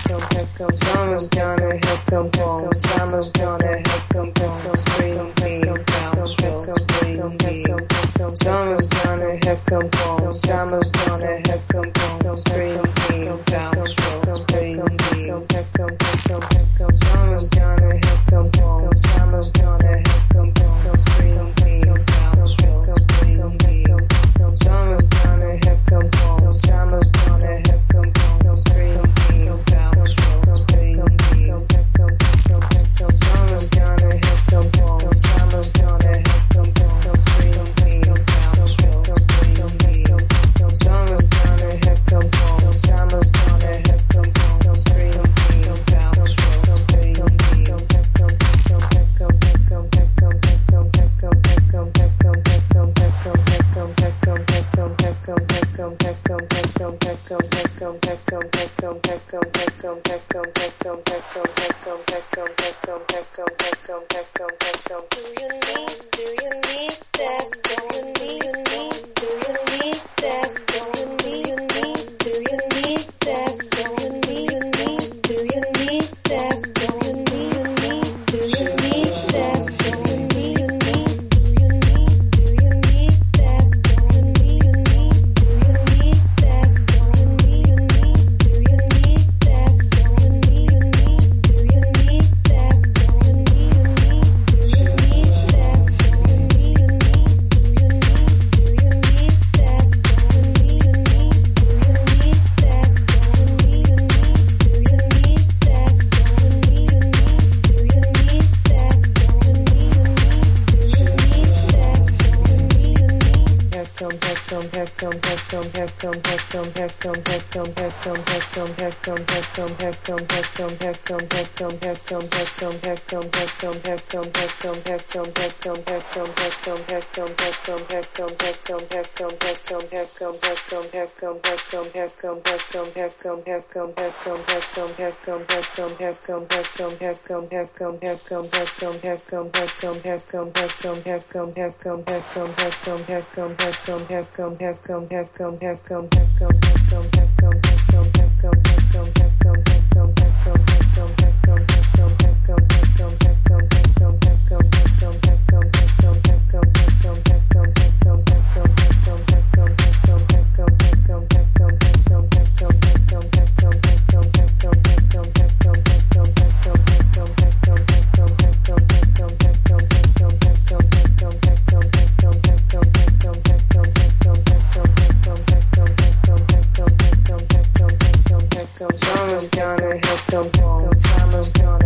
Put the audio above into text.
Summer's gonna have come home. Summer's gonna have come home. Spring came down, spring came. Summer's gonna have come home. Summer's gonna have come home. Spring came down, spring came. Summer's gonna have come home. Summer's gonna have come home. Spring came down, spring came. Summer's gonna have come home. Summer's gonna have come home. Spring came down, spring came. Summer's gonna have come home. Summer's gonna have come home. Spring came down, spring came. Summer's gonna have come home. Summer's gonna have come home. Spring came down, spring came. Summer's gonna have come home. Summer's gonna